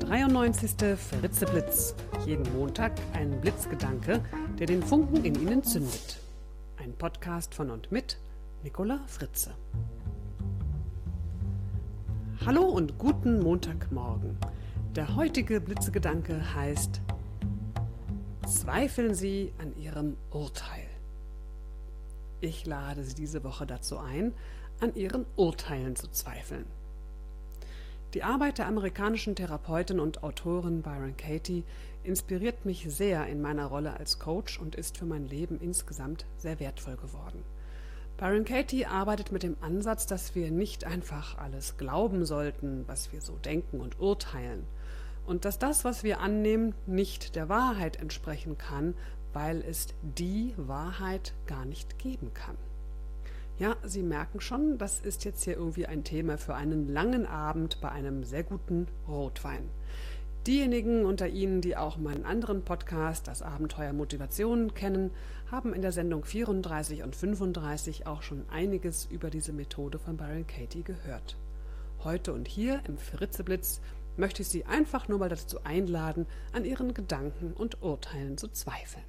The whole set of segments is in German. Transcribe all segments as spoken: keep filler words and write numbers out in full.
dreiundneunzigste Fritzeblitz. Jeden Montag ein Blitzgedanke, der den Funken in Ihnen zündet. Ein Podcast von und mit Nicola Fritze. Hallo und guten Montagmorgen. Der heutige Blitzgedanke heißt: Zweifeln Sie an Ihrem Urteil. Ich lade Sie diese Woche dazu ein, an Ihren Urteilen zu zweifeln. Die Arbeit der amerikanischen Therapeutin und Autorin Byron Katie inspiriert mich sehr in meiner Rolle als Coach und ist für mein Leben insgesamt sehr wertvoll geworden. Byron Katie arbeitet mit dem Ansatz, dass wir nicht einfach alles glauben sollten, was wir so denken und urteilen. Und dass das, was wir annehmen, nicht der Wahrheit entsprechen kann, weil es die Wahrheit gar nicht geben kann. Ja, Sie merken schon, das ist jetzt hier irgendwie ein Thema für einen langen Abend bei einem sehr guten Rotwein. Diejenigen unter Ihnen, die auch meinen anderen Podcast, das Abenteuer Motivation, kennen, haben in der Sendung vierunddreißig und fünfunddreißig auch schon einiges über diese Methode von Byron Katie gehört. Heute und hier im Fritzeblitz möchte ich Sie einfach nur mal dazu einladen, an Ihren Gedanken und Urteilen zu zweifeln.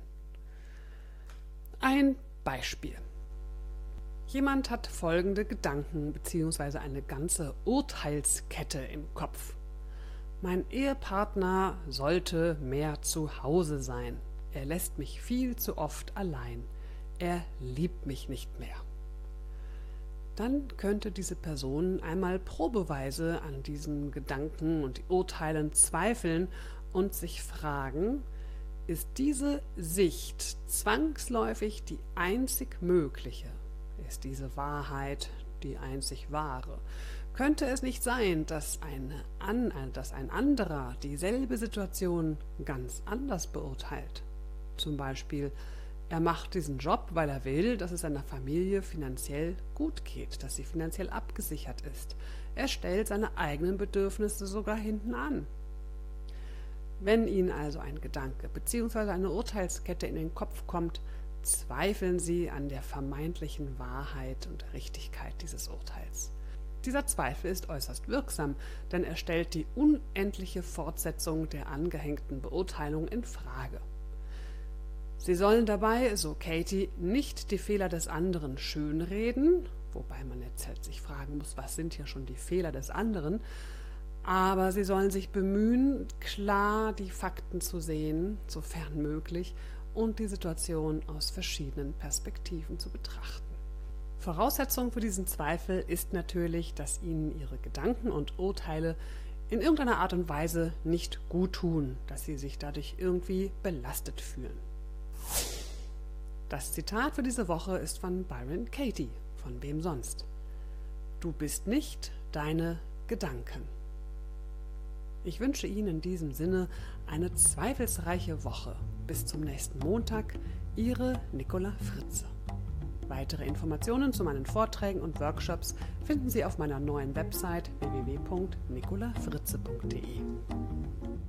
Ein Beispiel. Jemand hat folgende Gedanken bzw. eine ganze Urteilskette im Kopf. Mein Ehepartner sollte mehr zu Hause sein. Er lässt mich viel zu oft allein. Er liebt mich nicht mehr. Dann könnte diese Person einmal probeweise an diesen Gedanken und Urteilen zweifeln und sich fragen: Ist diese Sicht zwangsläufig die einzig mögliche? Ist diese Wahrheit die einzig wahre? Könnte es nicht sein, dass, eine an, dass ein anderer dieselbe Situation ganz anders beurteilt? Zum Beispiel, er macht diesen Job, weil er will, dass es seiner Familie finanziell gut geht, dass sie finanziell abgesichert ist. Er stellt seine eigenen Bedürfnisse sogar hinten an. Wenn Ihnen also ein Gedanke bzw. eine Urteilskette in den Kopf kommt, zweifeln Sie an der vermeintlichen Wahrheit und Richtigkeit dieses Urteils. Dieser Zweifel ist äußerst wirksam, denn er stellt die unendliche Fortsetzung der angehängten Beurteilung in Frage. Sie sollen dabei, so Katie, nicht die Fehler des anderen schönreden, wobei man jetzt halt sich fragen muss, was sind hier schon die Fehler des anderen, aber sie sollen sich bemühen, klar die Fakten zu sehen, sofern möglich, und die Situation aus verschiedenen Perspektiven zu betrachten. Voraussetzung für diesen Zweifel ist natürlich, dass Ihnen Ihre Gedanken und Urteile in irgendeiner Art und Weise nicht gut tun, dass Sie sich dadurch irgendwie belastet fühlen. Das Zitat für diese Woche ist von Byron Katie. Von wem sonst? Du bist nicht deine Gedanken. Ich wünsche Ihnen in diesem Sinne eine zweifelsreiche Woche. Bis zum nächsten Montag, Ihre Nicola Fritze. Weitere Informationen zu meinen Vorträgen und Workshops finden Sie auf meiner neuen Website w w w punkt nicola fritze punkt d e.